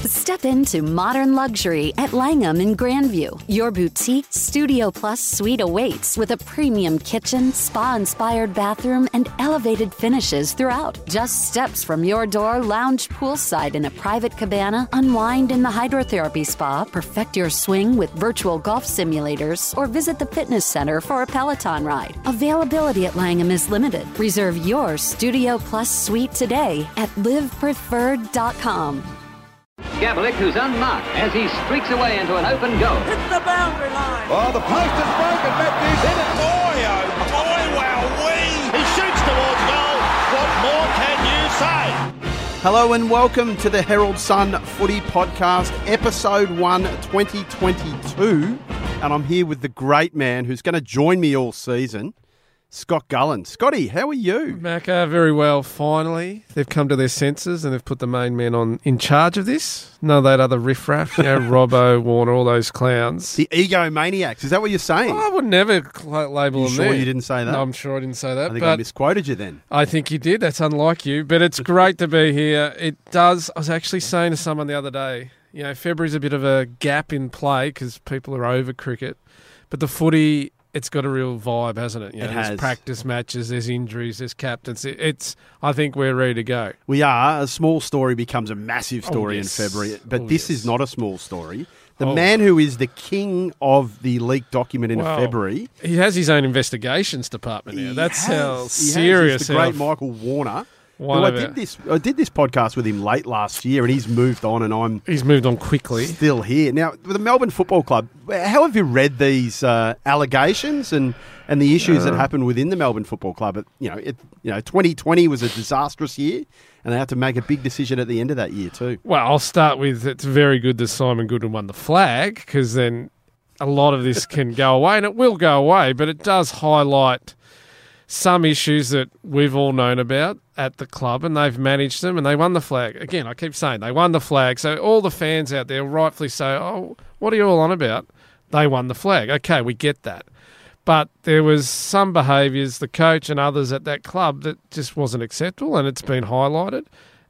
Step into modern luxury at Langham in Grandview. Your boutique Studio Plus suite awaits with a premium kitchen, spa-inspired bathroom, and elevated finishes throughout. Just steps from your door, lounge poolside in a private cabana, unwind in the hydrotherapy spa, perfect your swing with virtual golf simulators, or visit the fitness center for a Peloton ride. Availability at Langham is limited. Reserve your Studio Plus suite today at livepreferred.com. Gavlik, who's unmarked as he streaks away into an open goal. Hits the boundary line. Oh, the post is broken. Matthews hit it. Boy, oh boy, wowee. He shoots towards goal. What more can you say? Hello and welcome to the Herald Sun Footy Podcast, Episode 1, 2022. And I'm here with the great man who's going to join me all season, Scott Gullen. Scotty, how are you? Macca, very well, finally. They've come to their senses and they've put the main man in charge of this. None of that other riffraff, Robbo, Warner, all those clowns. The egomaniacs, is that what you're saying? I would never label them sure there. You didn't say that? No, I'm sure I didn't say that. I think I misquoted you then. I think you did. That's unlike you. But it's great to be here. It does. I was actually saying to someone the other day, February's a bit of a gap in play because people are over cricket. But the footy, it's got a real vibe, hasn't it? There's practice matches, there's injuries, there's captains. I think we're ready to go. We are. A small story becomes a massive story in February. But this is not a small story. The man who is the king of the leaked document in February. He has his own investigations department now. That's how serious. He's the great Michael Warner. I did this podcast with him late last year, and he's moved on, and he's moved on quickly. Still here now with the Melbourne Football Club. How have you read these allegations and the issues that happened within the Melbourne Football Club? 2020 was a disastrous year, and they had to make a big decision at the end of that year too. Well, I'll start with it's very good that Simon Goodwin won the flag because then a lot of this can go away, and it will go away, but it does highlight some issues that we've all known about at the club, and they've managed them, and they won the flag. Again, I keep saying they won the flag, so all the fans out there rightfully say, oh, what are you all on about? They won the flag. Okay, we get that. But there was some behaviours, the coach and others at that club, that just wasn't acceptable, and it's been highlighted.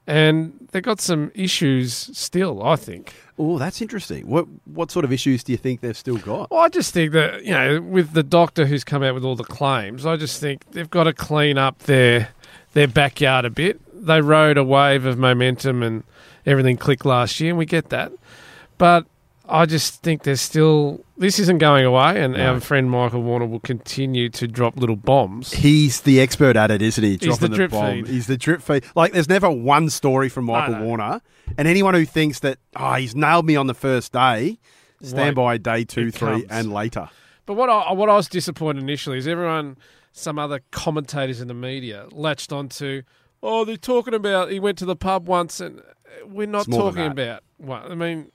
And they've got some issues still, I think. Oh, that's interesting. What sort of issues do you think they've still got? Well, I just think that, with the doctor who's come out with all the claims, I just think they've got to clean up their backyard a bit. They rode a wave of momentum and everything clicked last year, and we get that. But I just think there's still... This isn't going away, and our friend Michael Warner will continue to drop little bombs. He's the expert at it, isn't he? He's the drip feed. He's the drip feed. Like, there's never one story from Michael Warner, and anyone who thinks that, he's nailed me on the first day, stand by day 2, 3, and later. But what I was disappointed initially is some other commentators in the media latched onto, they're talking about he went to the pub once, and we're not talking about what. I mean,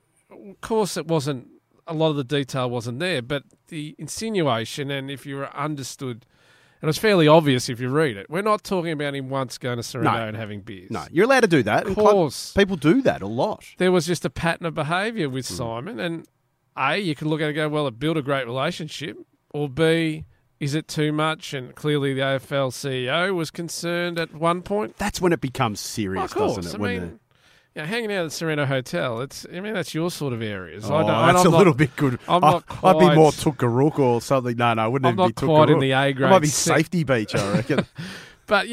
of course it wasn't, a lot of the detail wasn't there, but the insinuation, and if you were understood, and it's fairly obvious if you read it, we're not talking about him once going to Sorrento and having beers. No, you're allowed to do that. Of course. People do that a lot. There was just a pattern of behaviour with Simon, and A, you can look at it and go, well, it built a great relationship, or B, is it too much? And clearly the AFL CEO was concerned at one point. That's when it becomes serious, doesn't it? I mean, hanging out at the Sorrento Hotel, that's your sort of areas. That's a little bit good. I'd be more Tookarook or something. No, I wouldn't even be Tookarook. I'm not quite in the A grade. I might be Safety Beach, I reckon. But,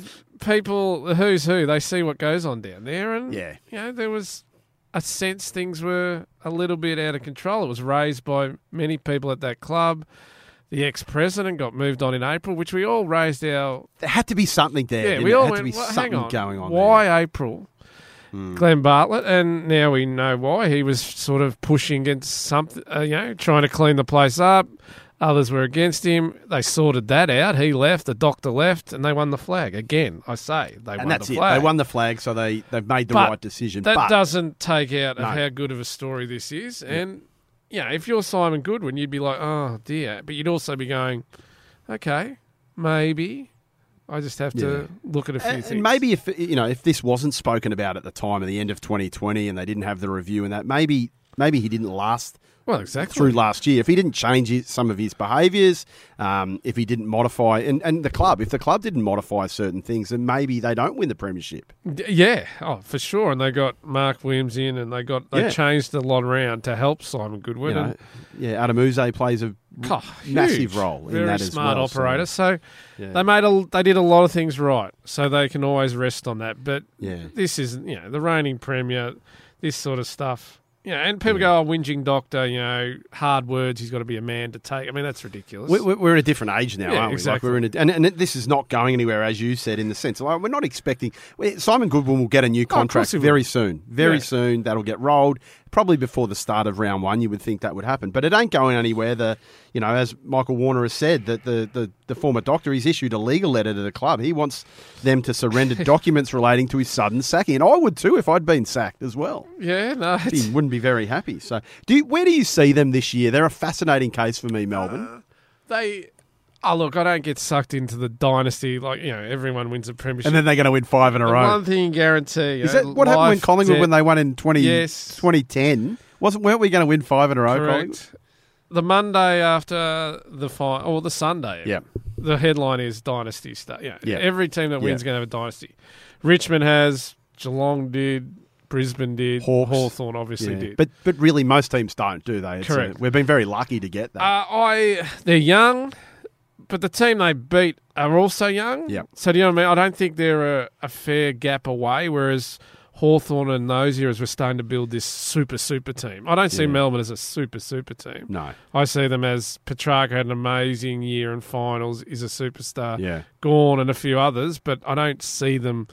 people, the who's who, they see what goes on down there. And, there was a sense things were a little bit out of control. It was raised by many people at that club. The ex-president got moved on in April, which we all raised our... There had to be something there. Yeah, we all went, hang on, going on why there. April? Glenn Bartlett, and now we know why. He was sort of pushing against something, trying to clean the place up. Others were against him. They sorted that out. He left, the doctor left, and they won the flag. Again, I say, they won the flag. They won the flag, so they've made the right decision. That doesn't take out of how good of a story this is. Yeah. And, if you're Simon Goodwin, you'd be like, oh, dear. But you'd also be going, okay, maybe I just have to look at a few things. And maybe if this wasn't spoken about at the time of the end of 2020 and they didn't have the review and that, maybe maybe he didn't last. Well, exactly. Through last year, if he didn't change some of his behaviours, if he didn't modify, and if the club didn't modify certain things, then maybe they don't win the premiership. Yeah, for sure. And they got Mark Williams in, and they changed a lot around to help Simon Goodwin. Adam Uze plays a massive role in that as well. Very smart operator. So they did a lot of things right. So they can always rest on that. But this is the reigning premier. This sort of stuff. And people go, whinging doctor, hard words, he's got to be a man to take. I mean, that's ridiculous. We're at a different age now, aren't we? Exactly. Like and this is not going anywhere, as you said, in the sense. Like, we're not expecting... Simon Goodwin will get a new contract very soon. Very soon. That'll get rolled. Probably before the start of round one, you would think that would happen. But it ain't going anywhere. As Michael Warner has said, that the former doctor, he's issued a legal letter to the club. He wants them to surrender documents relating to his sudden sacking. And I would too if I'd been sacked as well. Yeah, no. He wouldn't be very happy. So, where do you see them this year? They're a fascinating case for me, Melbourne. Look, I don't get sucked into the dynasty. Like, everyone wins a premiership. And then they're going to win 5 in a row. One thing guarantee. Is that what happened when Collingwood, when they won in 2010? Weren't we going to win 5 in a row? Correct. The Monday after the final, or the Sunday. Yeah. The headline is dynasty stuff. Every team that wins is going to have a dynasty. Richmond has, Geelong did, Brisbane did, Hawthorn obviously did. But really, most teams don't, do they? Correct. We've been very lucky to get that. They're young. But the team they beat are also young. Yeah. So do you know what I mean? I don't think they're a fair gap away, whereas Hawthorn and those eras were starting to build this super team. I don't see Melbourne as a super team. No. I see them as Petrarca had an amazing year in finals, is a superstar. Yeah. Gawn and a few others, but I don't see them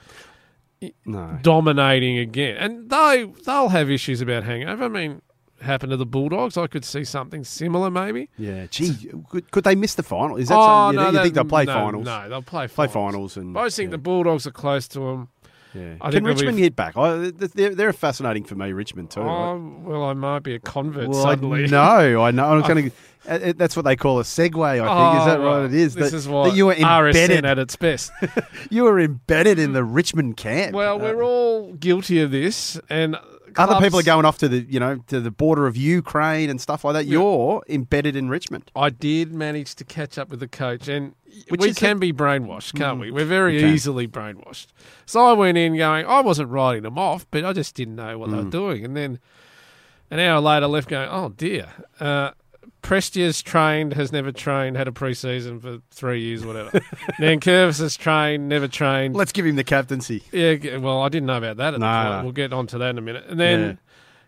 dominating again. And they'll have issues about hangover. I mean, happened to the Bulldogs. I could see something similar, maybe. Yeah, gee, could they miss the final? Is that something you think they'll play finals? No, they'll play finals. But I just think the Bulldogs are close to them. Yeah. Can Richmond get back? They're fascinating for me, Richmond too. Well, I might be a convert suddenly. I know. I'm going to. That's what they call a segue. I think is that right? It is. This is what you were embedded RSN at its best. You were embedded in the Richmond camp. Well, we're all guilty of this, and other people are going off to the border of Ukraine and stuff like that. Yeah. You're embedded in Richmond. I did manage to catch up with the coach, and we can be brainwashed, can't we? We're very easily brainwashed. So I went in going, I wasn't writing them off, but I just didn't know what they were doing. And then an hour later left going, oh dear, Prestia's trained, has never trained, had a pre-season for 3 years, whatever. Then Curvis has trained, never trained. Let's give him the captaincy. Yeah, well, I didn't know about that at the point. We'll get onto that in a minute. And then,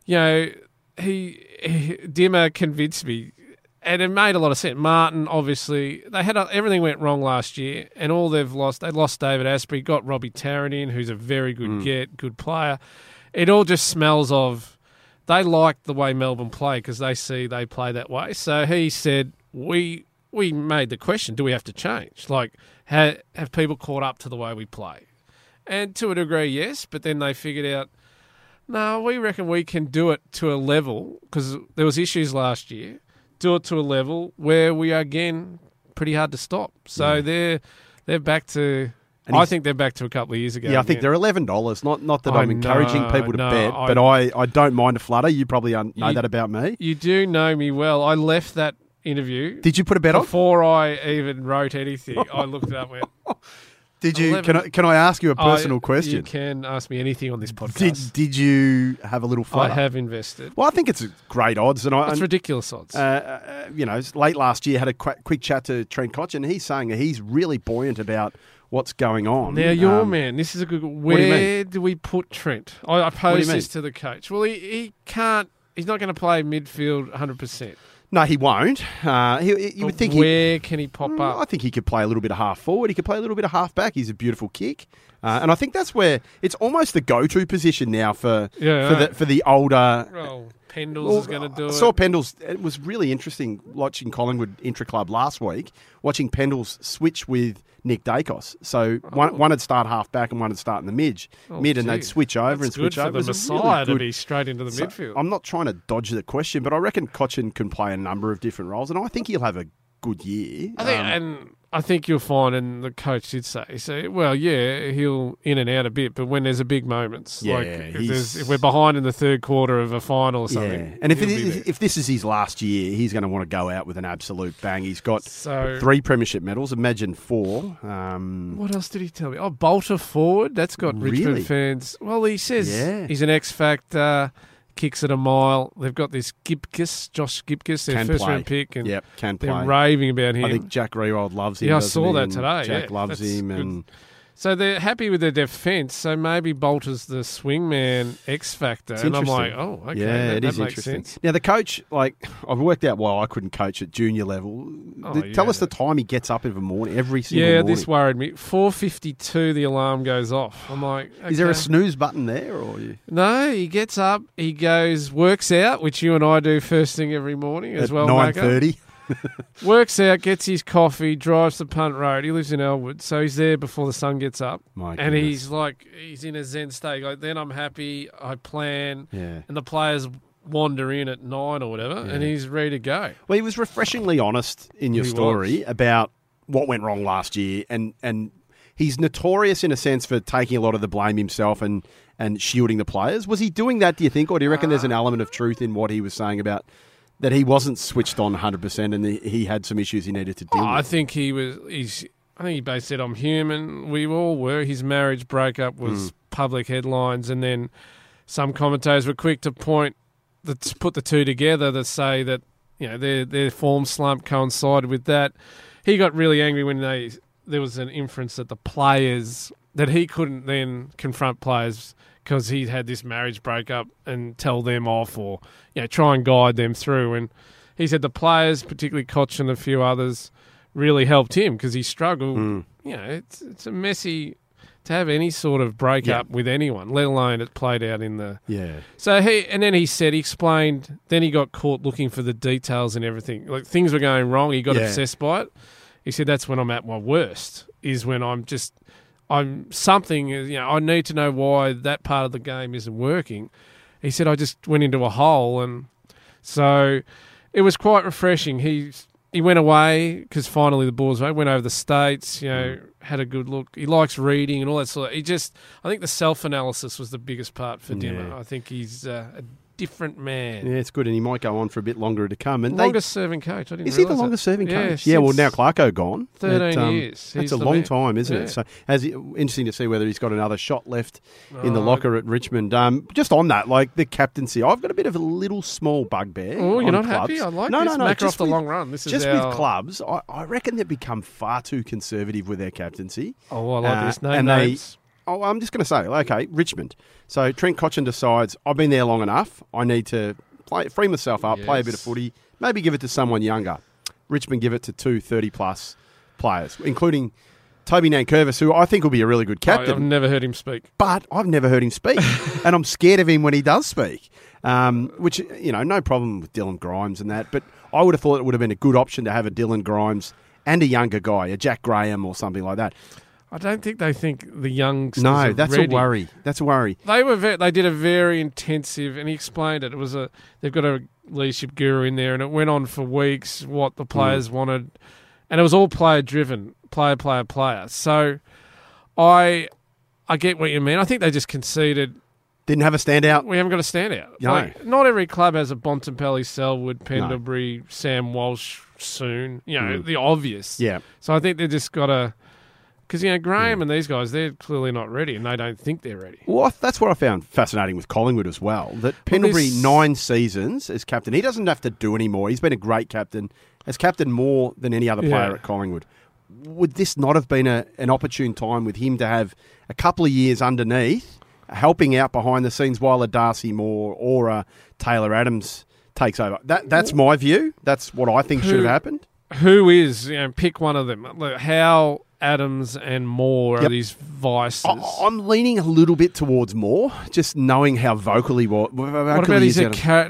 Dimmer convinced me, and it made a lot of sense. Martin, obviously, they had everything went wrong last year, and all they've lost, they lost David Asprey, got Robbie Tarrant in, who's a very good good player. It all just smells of... They like the way Melbourne play because they see they play that way. So he said, we made the question, do we have to change? Like, have people caught up to the way we play? And to a degree, yes, but then they figured out, no, we reckon we can do it to a level, because there was issues last year, do it to a level where we are, again, pretty hard to stop. So they're back to... I think they're back to a couple of years ago. Yeah, I think they're $11. Not that I'm encouraging people to bet, but I don't mind a flutter. You probably know that about me. You do know me well. I left that interview. Did you put a bet on? Before I even wrote anything, I looked it up and went... Did you? Can I ask you a personal question? You can ask me anything on this podcast. Did you have a little flutter? I have invested. Well, I think it's great odds, it's ridiculous odds. Late last year, had a quick chat to Trent Cotchin. He's saying that he's really buoyant about what's going on. Now, your man, this is a good... Where do we put Trent? I posed this to the coach. Well, he can't... He's not going to play midfield 100%. No, he won't. You would think where can he pop up? I think he could play a little bit of half forward. He could play a little bit of half back. He's a beautiful kick. And I think that's where it's almost the go-to position now for the older... Well, Pendles is going to do it. I saw Pendles. It was really interesting watching Collingwood Intra-Club last week, watching Pendles switch with Nick Dacos. So one would start half back and one would start in the mid, and they'd switch over and switch over. It's good for the Messiah to be straight into the midfield. I'm not trying to dodge the question, but I reckon Cotchin can play a number of different roles, and I think he'll have a good year. I think, and I think you'll find, and the coach did say, well, yeah, he'll in and out a bit, but when there's a big moments, Yeah, like if we're behind in the third quarter of a final or something. Yeah. And if this is his last year, he's going to want to go out with an absolute bang. He's got 3 premiership medals. Imagine 4. What else did he tell me? Oh, Bolter forward. That's got Richmond fans. Well, he says he's an X factor. Kicks it a mile. They've got this Josh Gipkus, their first-round pick, and they're raving about him. I think Jack Rewald loves him. Yeah, I saw that today. Jack loves him, and so they're happy with their defence. So maybe Bolter's the swingman X factor, and I'm like, oh, okay, yeah, that is makes interesting. sense. Now the coach, I've worked out why I couldn't coach at junior level. Tell us the time he gets up in the morning, every single morning. Yeah, this worried me. 4:52, the alarm goes off. I'm like, okay. Is there a snooze button there, or No, he gets up, he goes, works out, which you and I do first thing every morning as well. 9:30. Works out, gets his coffee, drives to Punt Road. He lives in Elwood, so he's there before the sun gets up. And he's in a zen state. Like, then I'm happy, I plan, and the players wander in at 9 or whatever, and he's ready to go. Well, he was refreshingly honest in your story about what went wrong last year, and he's notorious in a sense for taking a lot of the blame himself and shielding the players. Was he doing that, do you think, or do you reckon there's an element of truth in what he was saying about that he wasn't switched on 100% and he had some issues he needed to deal with? I think he basically said, I'm human. We all were. His marriage breakup was public headlines, and then some commentators were quick to put the two together to say that their form slump coincided with that. He got really angry when there was an inference that the players, that he couldn't then confront players because he had this marriage breakup and tell them off or try and guide them through. And he said the players, particularly Koch and a few others, really helped him because he struggled. It's a messy to have any sort of breakup with anyone, let alone it played out in the... Yeah. So he explained, then he got caught looking for the details and everything. Like, things were going wrong, he got obsessed by it. He said, that's when I'm at my worst, is when I need to know why that part of the game isn't working. He said, I just went into a hole, and so it was quite refreshing. He went away because finally the Bulls went over the States, had a good look. He likes reading and all that sort of... I think the self-analysis was the biggest part for Dimmer. I think he's a different man. Yeah, it's good, and he might go on for a bit longer to come. And longest-serving coach. Is he the longest-serving coach? Yeah, well, now Clarko gone. 13 years. That's a long time, isn't it? So interesting to see whether he's got another shot left in the locker at Richmond. Just on that, the captaincy, I've got a bit of a little small bugbear. Oh, you're not clubs. happy? I like this. No, just off the long run. This is with clubs, I reckon they've become far too conservative with their captaincy. Oh, I like this. Names. I'm just going to say, okay, Richmond. So Trent Cotchin decides, I've been there long enough. I need to free myself up, play a bit of footy, maybe give it to someone younger. Richmond give it to 2 30-plus players, including Toby Nankervis, who I think will be a really good captain. I've never heard him speak. But I've never heard him speak, and I'm scared of him when he does speak, which, no problem with Dylan Grimes and that, but I would have thought it would have been a good option to have a Dylan Grimes and a younger guy, a Jack Graham or something like that. I don't think they think the youngsters No, that's ready. a worry. That's a worry. They did a very intensive, and he explained it. They've got a leadership guru in there, and it went on for weeks what the players wanted, and it was all player driven, player. So I get what you mean. I think they just conceded. Didn't have a standout. We haven't got a standout. No. Not every club has a Bontempelli, Selwood, Pendlebury, Sam Walsh soon. The obvious. Yeah. So I think they just got to. Because, Graham and these guys, they're clearly not ready, and they don't think they're ready. Well, that's what I found fascinating with Collingwood as well, that Pendlebury, 9 seasons as captain, he doesn't have to do any more. He's been a great captain, has captained more than any other player at Collingwood. Would this not have been an opportune time with him to have a couple of years underneath, helping out behind the scenes while a Darcy Moore or a Taylor Adams takes over? That's my view. That's what I think should have happened. Who is, pick one of them. How... Adams and Moore are these vices. I'm leaning a little bit towards Moore, just knowing how vocal he was. What about he's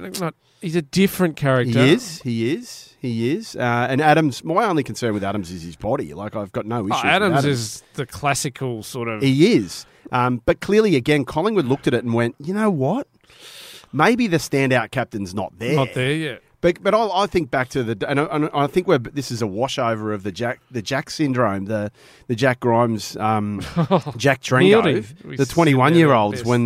a different character? He is. And Adams, my only concern with Adams is his body. I've got no issues with Adams. Is the classical sort of... He is. But clearly, again, Collingwood looked at it and went, you know what? Maybe the standout captain's not there. Not there yet. But I think back to and I think this is a washover of the Jack syndrome, the Jack Grimes, Jack Trengo, the 21-year-olds when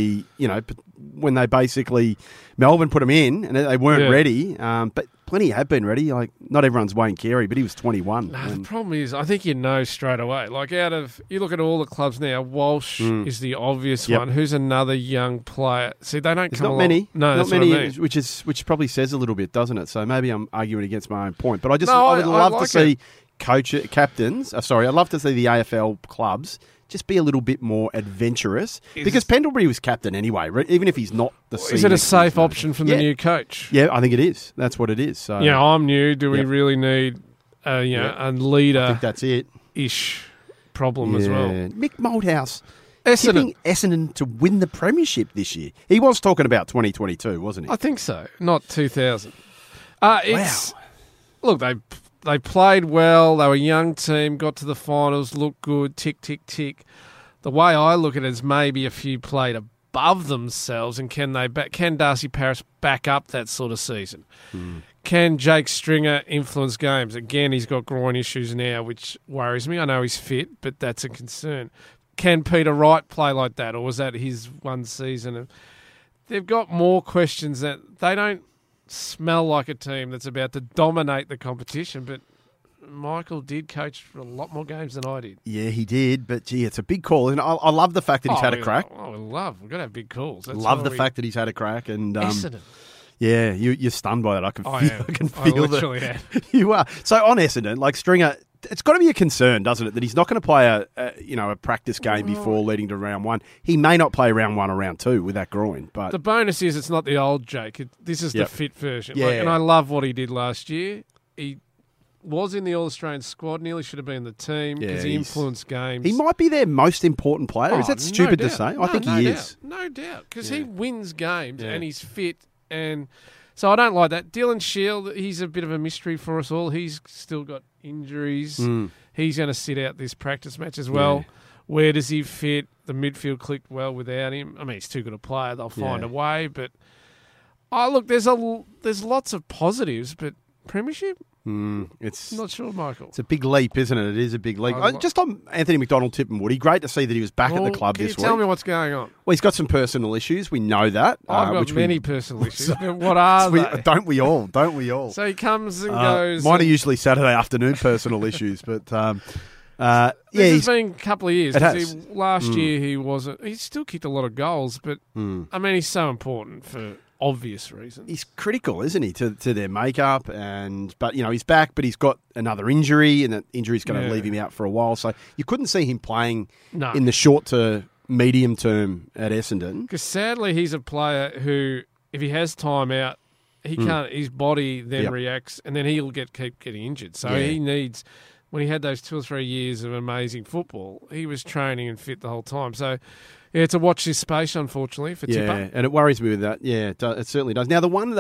they basically Melbourne put them in and they weren't ready, but plenty have been ready. Like not everyone's Wayne Carey, but he was 21. No, the problem is, I think you know straight away. Like you look at all the clubs now. Walsh is the obvious one. Who's another young player? See, they don't. There's come not along. many. No, not that's many. what I mean. Which probably says a little bit, doesn't it? So maybe I'm arguing against my own point. But I would I love to see captains. I'd love to see the AFL clubs just be a little bit more adventurous because Pendlebury was captain anyway, even if he's not the senior. Is it a safe option from the new coach? Yeah, I think it is. That's what it is. So I'm new. Do we really need a leader? I think that's it. Ish problem as well. Mick Malthouse tipping Essendon to win the premiership this year. He was talking about 2022, wasn't he? I think so. Not 2000. Look, they played well. They were a young team, got to the finals, looked good, tick, tick, tick. The way I look at it is maybe a few played above themselves, and can Darcy Paris back up that sort of season? Can Jake Stringer influence games? Again, he's got groin issues now, which worries me. I know he's fit, but that's a concern. Can Peter Wright play like that, or was that his one season? They've got more questions that they don't smell like a team that's about to dominate the competition, but Michael did coach for a lot more games than I did. Yeah, he did, but gee, it's a big call, and I love the fact that he's had a crack. We've got to have big calls. Love the fact that he's had a crack, and Essendon. Yeah, you're stunned by that. I can feel literally that you are. So on Essendon, like Stringer, it's got to be a concern, doesn't it, that he's not going to play a practice game before leading to round one. He may not play round one or round two with that groin. But the bonus is it's not the old Jake. This is the fit version. Yeah. And I love what he did last year. He was in the All-Australian squad, nearly should have been in the team because he influenced games. He might be their most important player. Is that stupid to say? I think he is. No doubt, because he wins games and he's fit. And so I don't like that. Dylan Shield, he's a bit of a mystery for us all. He's still got injuries. He's going to sit out this practice match as well. Yeah. Where does he fit? The midfield clicked well without him. I mean, he's too good a player. They'll find a way. But, look, there's lots of positives, but premiership? It's not sure, Michael. It's a big leap, isn't it? It is a big leap. Just on Anthony McDonald, Tip and Woody, great to see that he was back at the club this week. Tell me what's going on. Well, he's got some personal issues. We know that. I've got many personal issues. What are they? Don't we all? Don't we all? So he comes and goes. Mine are usually Saturday afternoon personal issues, but this has been a couple of years. It has. Last year he wasn't. He still kicked a lot of goals, but I mean he's so important for obvious reasons. He's critical, isn't he, to their makeup? But he's back, but he's got another injury, and that injury's going to leave him out for a while. So you couldn't see him playing in the short to medium term at Essendon. Because sadly, he's a player who, if he has time out, he can't. His body then reacts, and then he'll keep getting injured. So he needs. When he had those 2 or 3 years of amazing football, he was training and fit the whole time. So. Yeah, to watch this space, unfortunately, for Tipper. Yeah, and it worries me with that. Yeah, it certainly does. Now,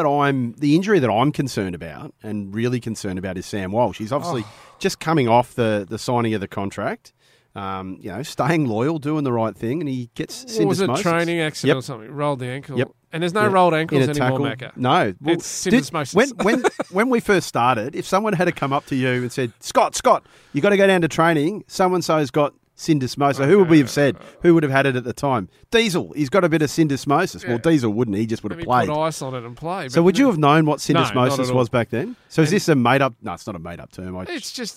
the injury that I'm concerned about and really concerned about is Sam Walsh. He's obviously just coming off the signing of the contract, staying loyal, doing the right thing, and he gets syndesmosis. Was it a training accident or something? Rolled the ankle. Yep. And there's no rolled ankles anymore, Macca. No. Well, it's syndesmosis. When we first started, if someone had to come up to you and said, Scott, you got to go down to training, so-and-so's got syndesmosis. Who would we have said? Who would have had it at the time? Diesel. He's got a bit of syndesmosis. Yeah. Well, Diesel wouldn't. He just would have played. Put ice on it and play. So would you have known what syndesmosis was back then? So is this a made-up... No, it's not a made-up term. It's just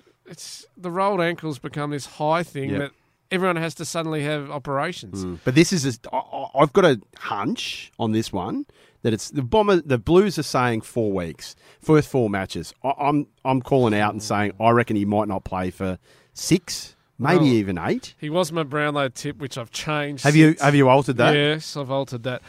the rolled ankles become this high thing that everyone has to suddenly have operations. But this is... I've got a hunch on this one that it's... The Blues are saying 4 weeks. First 4 matches. I'm calling out and saying I reckon he might not play for 6... Maybe even 8. He was my Brownlow tip, which I've changed. Have you altered that? Yes, I've altered that.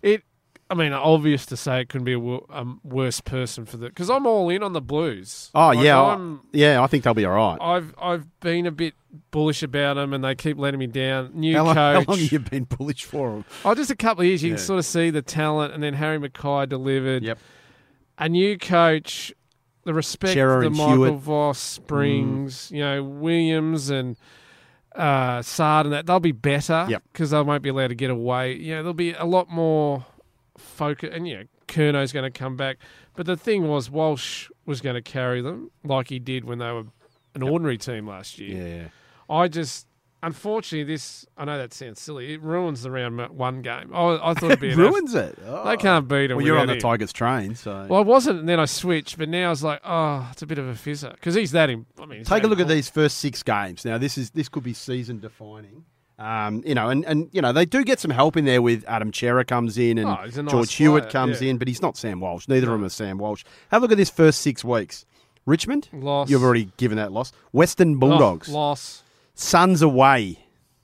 Obvious to say it couldn't be a worse person for the... Because I'm all in on the Blues. Oh, I think they'll be all right. I've been a bit bullish about them, and they keep letting me down. Coach. How long have you been bullish for them? Just a couple of years. You can sort of see the talent, and then Harry Mackay delivered. Yep. A new coach... The respect that Michael Voss brings, Williams and Sard and that, they'll be better because they won't be allowed to get away. There'll be a lot more focus. And, Curno's going to come back. But the thing was, Walsh was going to carry them like he did when they were an ordinary team last year. Yeah. Unfortunately, I know that sounds silly. It ruins the round one game. I thought it'd be ruins it. They can't beat them. Well, you're on the Tigers train, so. Well, I wasn't, and then I switched, but now I was like, it's a bit of a fizzer because he's that. Take a look at these first 6 games. Now, this could be season defining. They do get some help in there with Adam Chera comes in and he's a nice George Hewitt player, comes in, but he's not Sam Walsh. Neither of them are Sam Walsh. Have a look at this first 6 weeks. Richmond, loss. You've already given that loss. Western Bulldogs, loss. Suns away.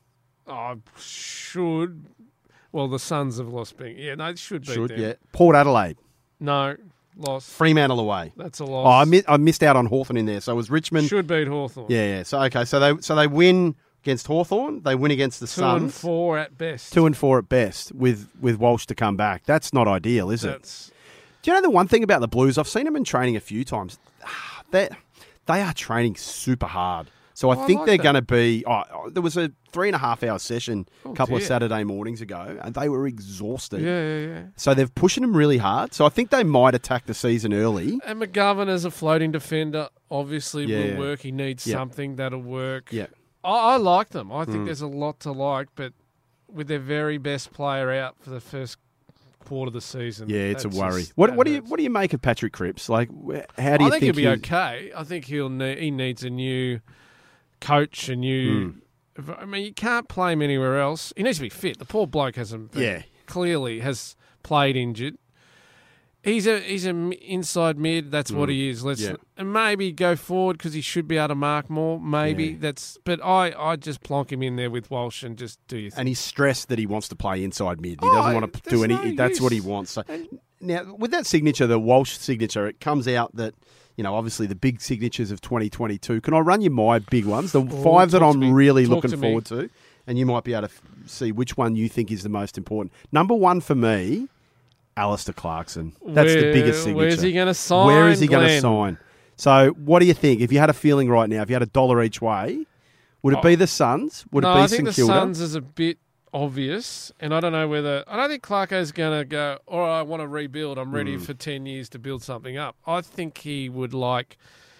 Should. Well, the Suns have lost being. Yeah, no, it should be. Yeah. Port Adelaide. No, loss. Fremantle away. That's a loss. I missed out on Hawthorn in there. So it was Richmond. Should beat Hawthorn. Yeah. So okay. So they win against Hawthorn. They win against the Suns. 2 and 4 at best. 2 and 4 at best with Walsh to come back. That's not ideal, is it? Do you know the one thing about the Blues? I've seen them in training a few times. They are training super hard. So I think they're going to be... there was a 3.5-hour session a couple of Saturday mornings ago, and they were exhausted. Yeah. So they're pushing them really hard. So I think they might attack the season early. And McGovern as a floating defender obviously will work. He needs something that'll work. Yeah. I like them. I think there's a lot to like, but with their very best player out for the first quarter of the season. Yeah, it's a worry. What do you make of Patrick Cripps? Like, how do you think he'll be okay. I think he needs a new coach, a new. I mean, you can't play him anywhere else. He needs to be fit. The poor bloke clearly has played injured. He's an inside mid. That's what he is. And maybe go forward because he should be able to mark more. Maybe but I just plonk him in there with Walsh and just do your thing. And he's stressed that he wants to play inside mid. He doesn't want to do any. That's what he wants. So now with that signature, the Walsh signature, it comes out that obviously the big signatures of 2022. Can I run you my big ones? The 5 that I'm really looking forward to, and you might be able to see which one you think is the most important. Number 1 for me. Alistair Clarkson. That's the biggest signature. Where's he going to sign? Where is he going to sign? So, what do you think? If you had a feeling right now, if you had $1 each way, would it be the Suns? Would it be St Kilda? I think the Suns is a bit obvious, and I don't think Clarko's going to go, all right, I want to rebuild. I'm ready for 10 years to build something up. I think he would like,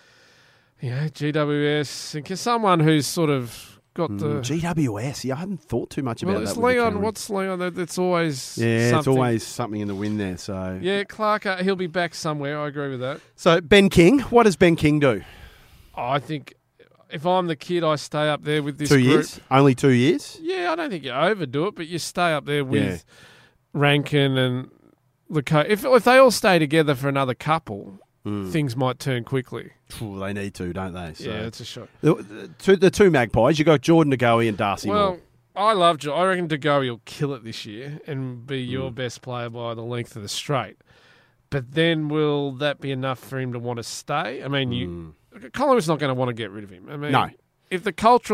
GWS, and someone who's sort of got the GWS. Yeah, I hadn't thought too much about that. It's Leon. What's Leon? It's always something. It's always something in the wind there. So Clark, he'll be back somewhere. I agree with that. So Ben King, what does Ben King do? I think if I'm the kid, I stay up there with this 2 group. Years, only 2 years. Yeah, I don't think you overdo it, but you stay up there with Rankin and the coach. If they all stay together for another couple. Things might turn quickly. They need to, don't they? So, it's a shot. The two Magpies, you got Jordan DeGoey and Darcy Moore. I reckon DeGoey will kill it this year and be your best player by the length of the straight. But then will that be enough for him to want to stay? I mean, Collingwood's not going to want to get rid of him. I mean, no. If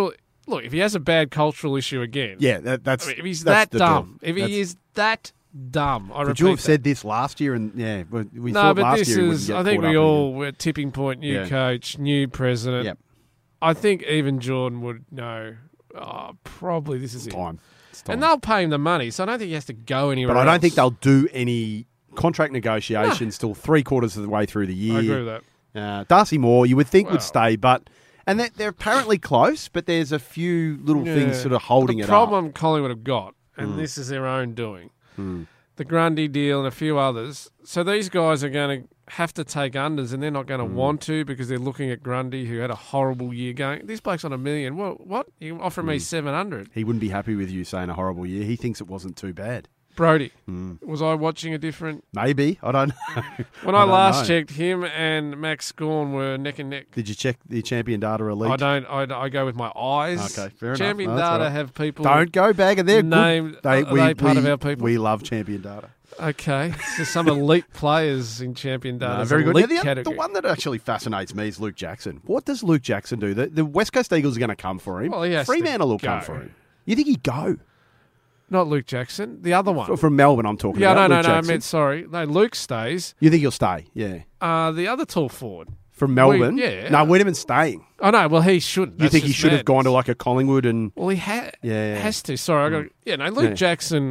he has a bad cultural issue again. Yeah, if he's that dumb. If he is that dumb. Could you have said this last year? And we thought last year. I think we all were tipping point. New coach, new president. Yep. I think even Jordan would know. Probably this is time. And they'll pay him the money, so I don't think he has to go anywhere. But I don't think they'll do any contract negotiations till 3/4 of the way through the year. I agree with that. Darcy Moore, you would think would stay, and they're apparently close, but there's a few little things sort of holding it up. The problem Collingwood have got, and this is their own doing. The Grundy deal and a few others. So these guys are going to have to take unders, and they're not going to want to because they're looking at Grundy, who had a horrible year going. This bloke's on $1 million. Well, what? You offer me 700? He wouldn't be happy with you saying a horrible year. He thinks it wasn't too bad. Brody, was I watching a different... Maybe. I don't know. When I last checked, him and Max Gawn were neck and neck. Did you check the Champion Data Elite? I don't. I go with my eyes. Okay, fair enough. Champion Data have people... Don't go bagging. They're named, good. Are they part of our people? We love Champion Data. Okay. So some elite players in Champion Data. Very good. The one that actually fascinates me is Luke Jackson. What does Luke Jackson do? The West Coast Eagles are going to come for him. Well, Fremantle will come for him. You think he'd go? Not Luke Jackson. The other one. From Melbourne, I'm talking about. No. I meant, sorry. No, Luke stays. You think he'll stay? Yeah. The other tall forward. From Melbourne? Yeah. No, Wiedemann's staying. Oh, no. Well, he shouldn't. You think he should have gone to like a Collingwood and... Well, he has to. Sorry. Luke Jackson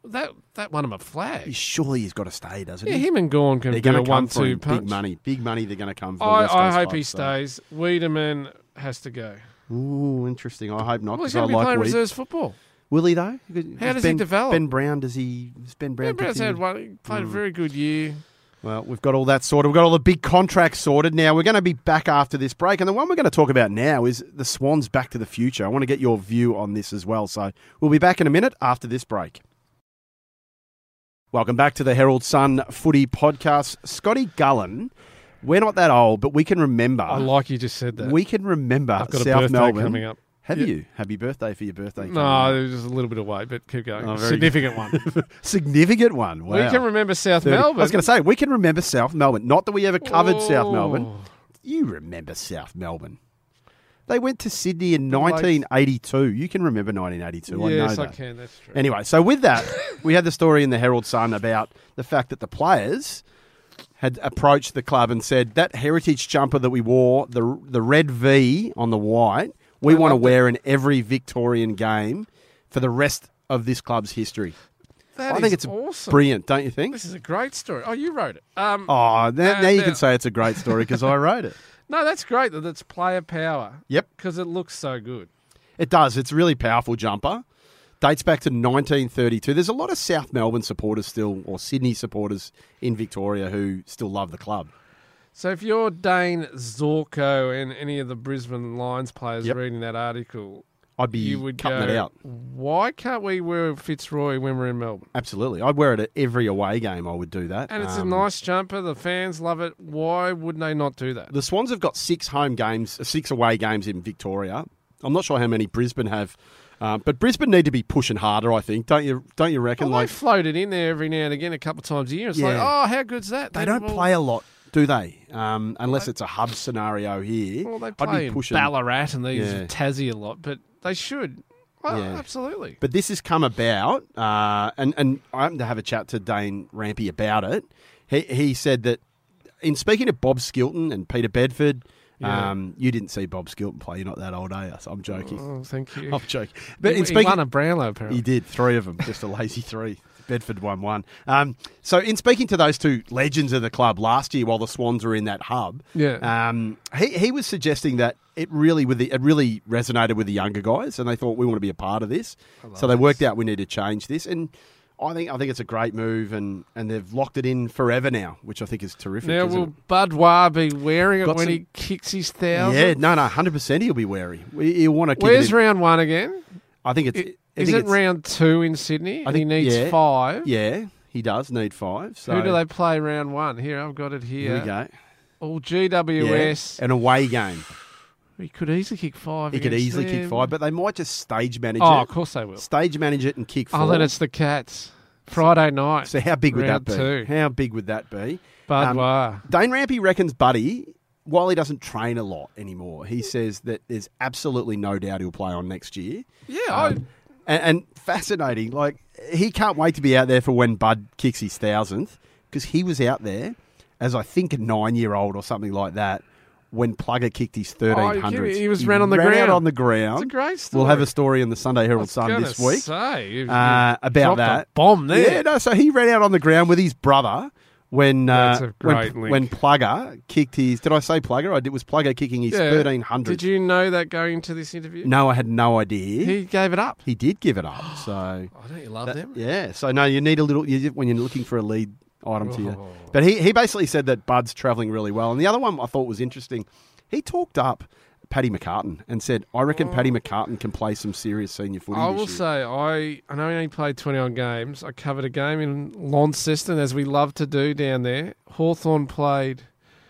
That won him a flag. Surely he's got to stay, doesn't Yeah, he? him and Gawn can They're do a going to come for 1-2 him. punch. Big money. They're going to come for the West I Coast hope club, he so. stays. Wiedemann has to go. Ooh, interesting. I hope not. Well, he's 'cause I going to be like playing Weed. reserves football. Will he though? How does he develop? Ben Brown, does Ben Brown? Ben Brown's continue? had one. He played a very good year. Well, we've got all that sorted. We've got all the big contracts sorted. Now, we're going to be back after this break. And the one we're going to talk about now is the Swans Back to the Future. I want to get your view on this as well. So we'll be back in a minute after this break. Welcome back to the Herald Sun Footy Podcast. Scotty Gullen, we're not that old, but we can remember. I like you just said that. We can remember I've got South a birthday Melbourne. coming up. Have Yeah. you? Happy birthday for your birthday. No, it was just a little bit away, but keep going. Oh, very Significant one. Significant one. Wow. We can remember South 30. Melbourne. I was going to say, we can remember South Melbourne. Not that we ever covered South Oh. Melbourne. You remember South Melbourne. They went to Sydney in The Lakes. 1982. You can remember 1982. I know Yes, that. I can. That's true. Anyway, so with that, we had the story in the Herald Sun about the fact that the players had approached the club and said, that heritage jumper that we wore, the red V on the white, we want to wear in every Victorian game for the rest of this club's history. That I think is it's awesome. brilliant, don't you think? This is a great story. Oh, you wrote it. Oh, now you now- can say it's a great story because I wrote it. No, that's great that it's player power. Yep. Because it looks so good. It does. It's a really powerful jumper. Dates back to 1932. There's a lot of South Melbourne supporters still, or Sydney supporters in Victoria who still love the club. So if you're Dane Zorko and any of the Brisbane Lions players Yep. reading that article, I'd be you would cutting go, it out. why can't we wear Fitzroy when we're in Melbourne? Absolutely. I'd wear it at every away game. I would do that. And it's a nice jumper. The fans love it. Why wouldn't they not do that? The Swans have got 6 away games in Victoria. I'm not sure how many Brisbane have, but Brisbane need to be pushing harder, I think. Don't you reckon? Well, they float it in there every now and again, a couple of times a year. It's like, Yeah. oh, how good's that? They don't play a lot, do they? Unless it's a hub scenario here. Well, they I'd play be in pushing. Ballarat and they use Yeah. Tassie a lot, but they should. Well, Yeah. absolutely. But this has come about, and I happened to have a chat to Dane Rampy about it. He said that in speaking to Bob Skilton and Peter Bedford, Yeah. you didn't see Bob Skilton play. You're not that old, are you? So I'm joking. Oh, thank you. I'm joking. But in he speaking, won a Brownlow, apparently. he did 3 of them, just a lazy 3. Bedford won 1. So in speaking to those 2 legends of the club last year, while the Swans were in that hub, he was suggesting that it really resonated with the younger guys, and they thought we want to be a part of this. So they worked out we need to change this, and I think it's a great move, and they've locked it in forever now, which I think is terrific. Now, isn't will it? Budwar be wearing it Got when some- he kicks his 1,000? Yeah, no, 100% he'll be wary. He'll want to kick Where's it in. round 1 again? I think it's. I Is think it it's- round 2 in Sydney? I think he needs 5. Yeah, he does need 5. So Who do they play round 1? Here, I've got it here. Here we go. All Yeah, GWS. an away game. He could easily kick 5. He could against easily kick them. 5, but they might just stage manage Oh, it. of course they will. Stage manage it and kick 4. Oh, then it's the Cats. Friday night. So how big would round that be? 2. How big would that be? Budwar. Dane Rampy reckons Buddy, while he doesn't train a lot anymore, he says that there's absolutely no doubt he'll play on next year. Yeah, And fascinating, like he can't wait to be out there for when Bud kicks his 1,000th, because he was out there as I think a 9-year-old or something like that when Plugger kicked his 1,300. He was ran on the ground. Out on the ground. It's a great story. We'll have a story in the Sunday Herald Sun this week about dropped that. a bomb there. Yeah, no. So he ran out on the ground with his brother when That's a great when link. Plugger kicked his. Did I say Plugger? It was Plugger kicking his 1,300. Did you know that going into this interview? No, I had no idea. He gave it up. He did give it up. So Oh, don't you love them? yeah. So no, you need a little when you're looking for a lead item to you. Oh. But he basically said that Bud's travelling really well. And the other one I thought was interesting. He talked up Paddy McCartan and said, I reckon Paddy McCartan can play some serious senior footy I this will year. say, I know he only played 21 games. I covered a game in Launceston, as we love to do down there. Hawthorn played,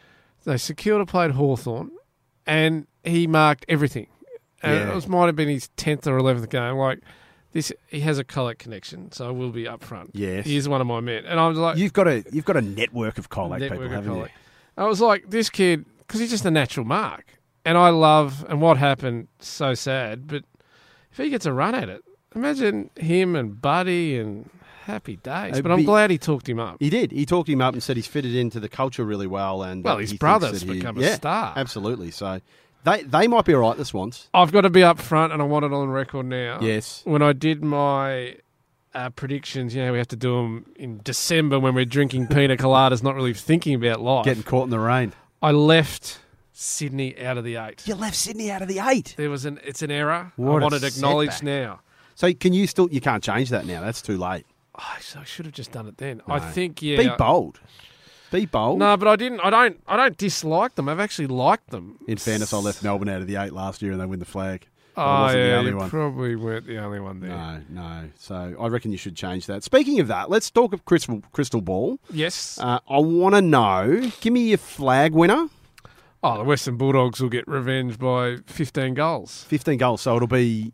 Security played Hawthorn, and he marked everything. And Yeah. it might have been his 10th or 11th game. Like, this, he has a Colac connection, so I will be up front. Yes. He is one of my men. And I was like... You've got a network of Colac people, network of haven't you? Colac. I was like, this kid, because he's just a natural mark. And I love, and what happened, so sad, but if he gets a run at it, imagine him and Buddy and happy days. It'd But I'm be- glad he talked him up. He did. He talked him up and said he's fitted into the culture really well. And Well, he his thinks brother's that become a star. Absolutely. So they might be all right, the Swans. I've got to be up front, and I want it on record now. Yes. When I did my predictions, we have to do them in December when we're drinking pina coladas, not really thinking about life. Getting caught in the rain. I left Sydney out of the 8. You left Sydney out of the 8. It's an error. What I want it a acknowledged setback. now. So you can't change that now. That's too late. Oh, so I should have just done it then. No. I think, Be bold. Be bold. No, but I didn't. I don't dislike them. I've actually liked them. In fairness, I left Melbourne out of the 8 last year and they win the flag. I Oh, wasn't the yeah, only you one. probably weren't the only one there. No. So I reckon you should change that. Speaking of that, let's talk of crystal ball. Yes. I want to know, give me your flag winner. Oh, the Western Bulldogs will get revenge by 15 goals. 15 goals. So it'll be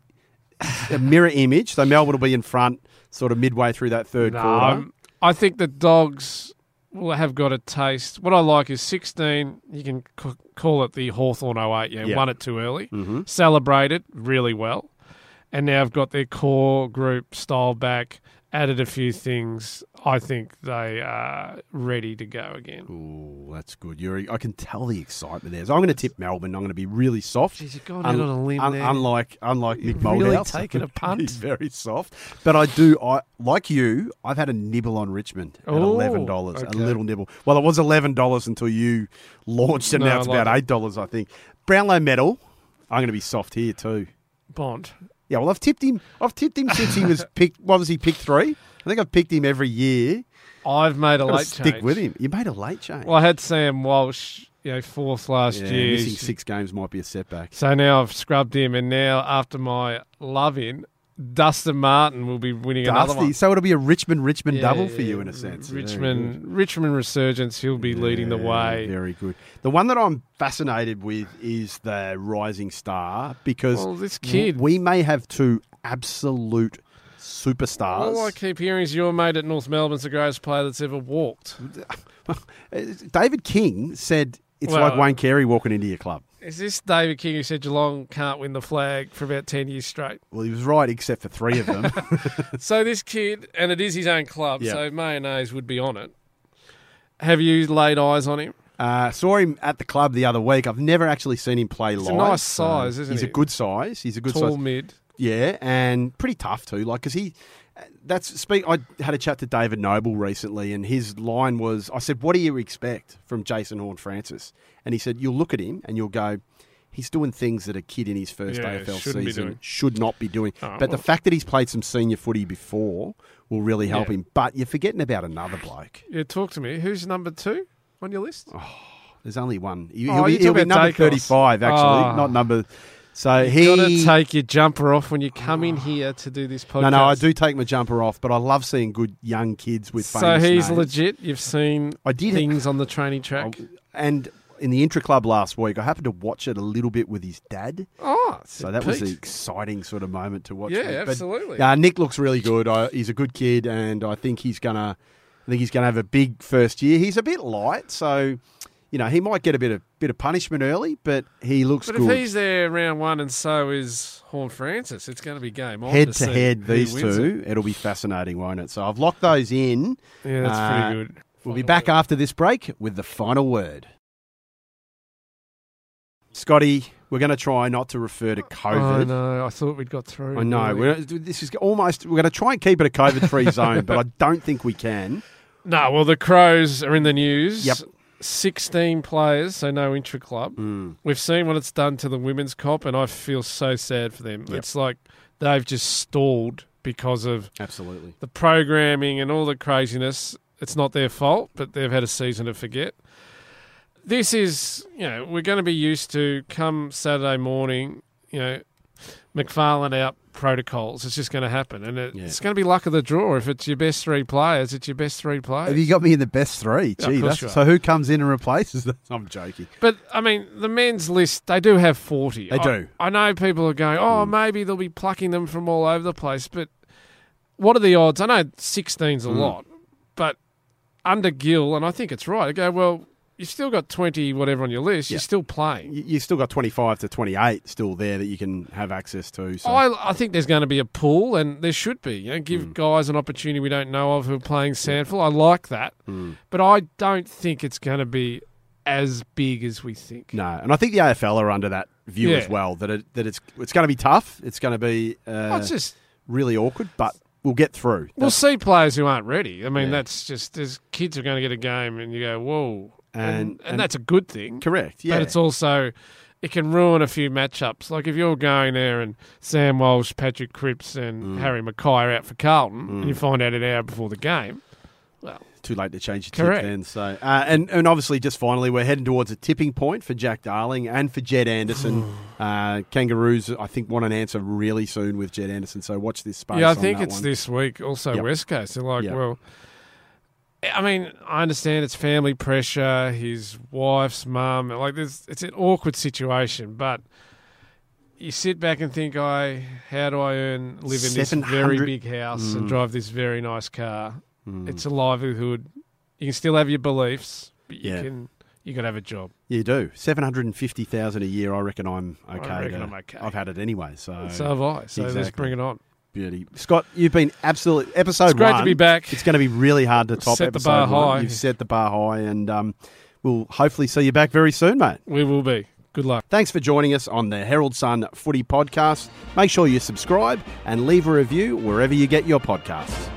a mirror image. So Melbourne will be in front sort of midway through that third quarter. I think the Dogs will have got a taste. What I like is 16, you can call it the Hawthorn 08. Yeah. Won it too early. Mm-hmm. Celebrated really well. And now I've got their core group style back, added a few things. I think they are ready to go again. Ooh, that's good. I can tell the excitement there. So I'm going to tip Melbourne. I'm going to be really soft. Jeez, you've gone out on a limb there. Unlike Mick You've Moldhouse. really taken a punt. He's very soft. But like you, I've had a nibble on Richmond at $11. Okay. A little nibble. Well, it was $11 until you launched it. No, Now it's I like about $8, I think. Brownlow medal. I'm going to be soft here too. Bond. Yeah, well, I've tipped him since he was picked. What was he, picked 3? I think I've picked him every year. I've made a Gotta late stick change. with him. You made a late change. Well, I had Sam Walsh, 4th last year. Missing 6 games might be a setback. So now I've scrubbed him, and now after my love-in, Dustin Martin will be winning another one. So it'll be a Richmond Yeah, double for yeah, you in a sense. Richmond resurgence. He'll be leading the way. Very good. The one that I'm fascinated with is the rising star because This kid. we may have 2 absolute superstars. All I keep hearing is your mate at North Melbourne's the greatest player that's ever walked. David King said it's Well, like Wayne Carey walking into your club. Is this David King who said Geelong can't win the flag for about 10 years straight? Well, he was right, except for 3 of them. So this kid, and it is his own club, Yeah. so mayonnaise would be on it. Have you laid eyes on him? Saw him at the club the other week. I've never actually seen him play live. a nice size, isn't He's he? a good size. He's a good Tall size. mid. Yeah, and pretty tough too. Like, because I had a chat to David Noble recently, and his line was, I said, "What do you expect from Jason Horne-Francis?" And he said, "You'll look at him and you'll go, he's doing things that a kid in his first AFL shouldn't be season doing. should not be doing." Oh, but the well. fact that he's played some senior footy before will really help Yeah. him. But you're forgetting about another bloke. Yeah, talk to me. Who's number 2 on your list? There's only one. you're He'll talking be about number Dacos. 35, actually, Oh. not number. So You've got to he. take your jumper off when you come in here to do this podcast. No, I do take my jumper off, but I love seeing good young kids with So famous he's names. legit. You've seen I did- things on the training track. And in the intra-club last week, I happened to watch it a little bit with his dad. Oh, So that was Pete. an exciting sort of moment to watch. Yeah, But, absolutely. Nick looks really good. He's a good kid, and I think he's gonna have a big first year. He's a bit light, so he might get a bit of punishment early, but he looks But good. if he's there round 1 and so is Horne-Francis, it's going to be game on. Head to to see head, who these wins two, it'll be fascinating, won't it? So I've locked those in. Yeah, that's pretty good. We'll be back after this break with the final word. Scotty, we're going to try not to refer to COVID. Oh, no, I thought we'd got through. I know. Really. We're going to try and keep it a COVID-free zone, but I don't think we can. No, well, the Crows are in the news. Yep. 16 players, so no intra-club. We've seen what it's done to the women's comp, and I feel so sad for them. Yep. It's like they've just stalled because of Absolutely. the programming and all the craziness. It's not their fault, but they've had a season to forget. This is, we're going to be used to come Saturday morning, McFarlane out protocols. It's just going to happen. And it's going to be luck of the draw. If it's your best 3 players, it's your best 3 players. Have you got me in the best 3? Yeah, of Gee, course you are. so who comes in and replaces them? I'm joking. But, I mean, the men's list, they do have 40. They do. I know people are going, maybe they'll be plucking them from all over the place. But what are the odds? I know 16's a lot. But under Gill, and I think it's right, I go, well, you've still got 20 whatever on your list. You're still playing. You've still got 25 to 28 still there that you can have access to. So. I think there's going to be a pool, and there should be. Give guys an opportunity we don't know of who are playing Sandford. I like that. But I don't think it's going to be as big as we think. No, and I think the AFL are under that view as well, that it's going to be tough. It's going to be It's just really awkward, but we'll get through. We'll see players who aren't ready. I mean, that's just, there's kids who are going to get a game and you go, whoa. And that's a good thing. Correct, yeah. But it's also, it can ruin a few matchups. Like if you're going there and Sam Walsh, Patrick Cripps and Harry Mackay are out for Carlton and you find out an hour before the game, well... Too late to change your tip then. So, and obviously, just finally, we're heading towards a tipping point for Jack Darling and for Jed Anderson. Kangaroos, I think, want an answer really soon with Jed Anderson. So watch this space. Yeah, I think it's one. This week. Also, West Coast. They're like, well, I mean, I understand it's family pressure. His wife's mum, like, it's an awkward situation, but. You sit back and think, how do I live in this very big house and drive this very nice car? It's a livelihood. You can still have your beliefs, but you got to have a job. You do. $750,000 a year. I reckon I'm okay. I'm okay. I've had it anyway. So have I. So let's bring it on. Beauty, Scott. You've been absolutely episode. It's great 1. To be back. It's going to be really hard to top. Set the bar high. You've set the bar high, and we'll hopefully see you back very soon, mate. We will be. Good luck. Thanks for joining us on the Herald Sun Footy Podcast. Make sure you subscribe and leave a review wherever you get your podcasts.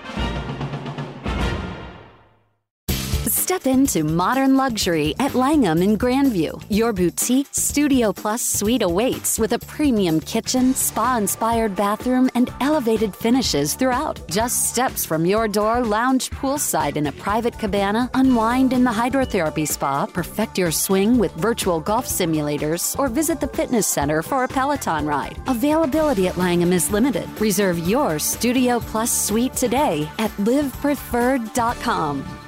Step into modern luxury at Langham in Grandview. Your boutique Studio Plus suite awaits with a premium kitchen, spa-inspired bathroom, and elevated finishes throughout. Just steps from your door, lounge poolside in a private cabana, unwind in the hydrotherapy spa, perfect your swing with virtual golf simulators, or visit the fitness center for a Peloton ride. Availability at Langham is limited. Reserve your Studio Plus suite today at livepreferred.com.